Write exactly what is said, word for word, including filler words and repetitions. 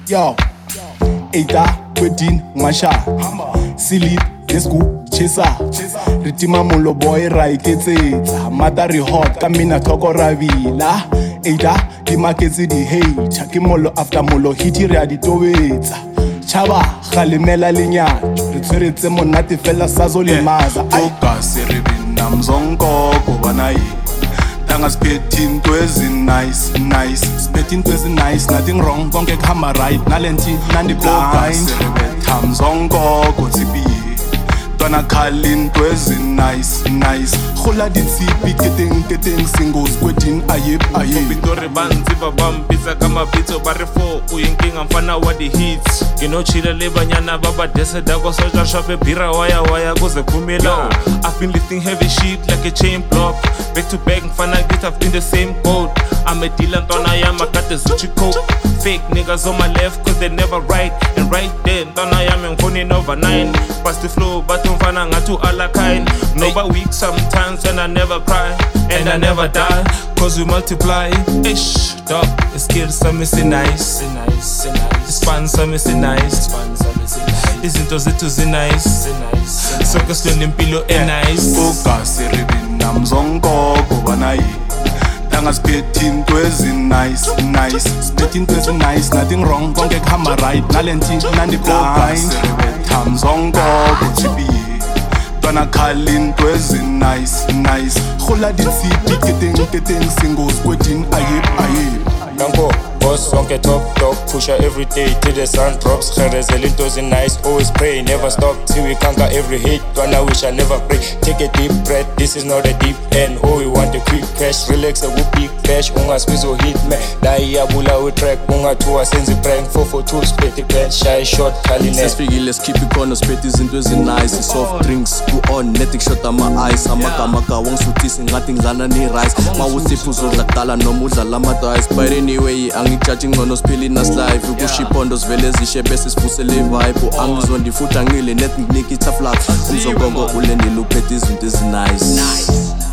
Yo, Eita, Wedin, Masha, Silip, Desku, Chesa, Ritima Molo boy, Raiketsa, Matari hot, Kamina Toko Ravila, Eita, the markets the hate, Chakimolo after Molo, Hiti Raditoweta, Chava, Halimela Linya, Ritz Monati Fella Sazo Limaza, Oka, Seribin, Namzongo, Kubanai. Spitting twezi nice, nice. Spitting twezi nice, nothing wrong. Konke kuhamba right, nalenti nandi blind. Tamzongo kotsibi. Twana khalin twezi nice, nice. Khola ditsipi keteng keteng singles kwetin ayep ayep. Pitori banzi babambisa kama pizzo barifo uyinkinga mfana wa the hits. Kino chile lebanyana baba dese dago soja shope bira waya waya kuze kumila. I've been lifting heavy shit like a chain block. Back to back mfana get I've been the same code. I'm a dealer ntona yama kate zuchi coke. Fake niggas on my left cause they never right. And right there ntona yama ngfoni over nine. Pass the flow but mfana ngatu ala kind. No but weak sometimes and I never cry. And I never die cause we multiply. Ish, dog, it's kill some is nice. It's fun some is nice. Izinto zethu zinice. Sonke silonke impilo e nice. Oka seribin namzongo kubanai. Tanga spitting twezi nice, nice. Spitting twezi nice, nothing wrong. Konke kuhamba right, nalenti nandi blind. Tamzongo kotsibi. Twana khalin twezi nice, nice. Khola ditsipi keteng keteng singles kwetin ayep ayep. Nanko, boss sonke top dog, pusher every day till the sun drops. Kherezeli into nice, always pray, never stop till we conquer every hate. Twana wish I never break. Take a deep breath, this is not a deep end. Oh, we want a quick cash, relax a whoopee cash. Unga squeeze hit me, die abula we track. Unga tuwa senzi prank, four for two split the pen, shy shot, kaline. Sesfigi, let's keep it on, spit is into the nice. Soft drinks, go on, netting shot on my eyes. Amaka maka, wong sutis, nothing lana ni rice. Ma wusi puzo lakala, no muza lama dice. But anyway, I'm charging on us pilling us live. We go ship on those veles, the shepes is pusele vibe. Oh, I'm on the foot and really net make it a flap. Umzo gongo uleni look at this, this is nice.